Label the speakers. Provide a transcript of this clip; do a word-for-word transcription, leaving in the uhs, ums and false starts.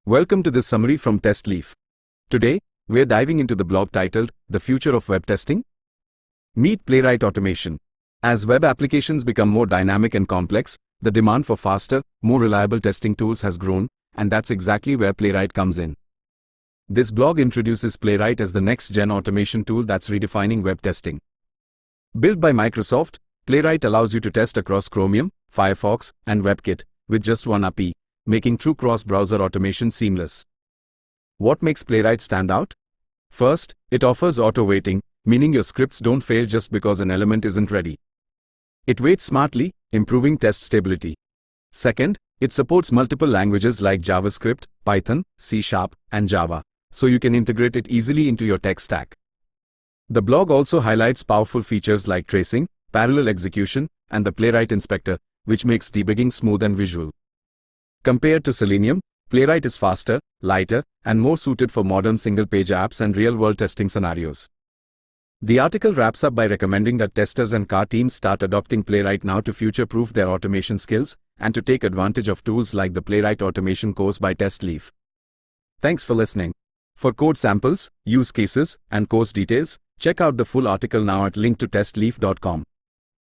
Speaker 1: Welcome to this summary from TestLeaf. Today, we're diving into the blog titled, The Future of Web Testing. Meet Playwright Automation. As web applications become more dynamic and complex, the demand for faster, more reliable testing tools has grown, and that's exactly where Playwright comes in. This blog introduces Playwright as the next-gen automation tool that's redefining web testing. Built by Microsoft, Playwright allows you to test across Chromium, Firefox, and WebKit with just one A P I, making true cross-browser automation seamless. What makes Playwright stand out? First, it offers auto-waiting, meaning your scripts don't fail just because an element isn't ready. It waits smartly, improving test stability. Second, it supports multiple languages like JavaScript, Python, C Sharp, and Java, so you can integrate it easily into your tech stack. The blog also highlights powerful features like tracing, parallel execution, and the Playwright Inspector, which makes debugging smooth and visual. Compared to Selenium, Playwright is faster, lighter, and more suited for modern single-page apps and real-world testing scenarios. The article wraps up by recommending that testers and C A R teams start adopting Playwright now to future-proof their automation skills and to take advantage of tools like the Playwright Automation course by TestLeaf. Thanks for listening. For code samples, use cases, and course details, check out the full article now at link to testleaf dot com.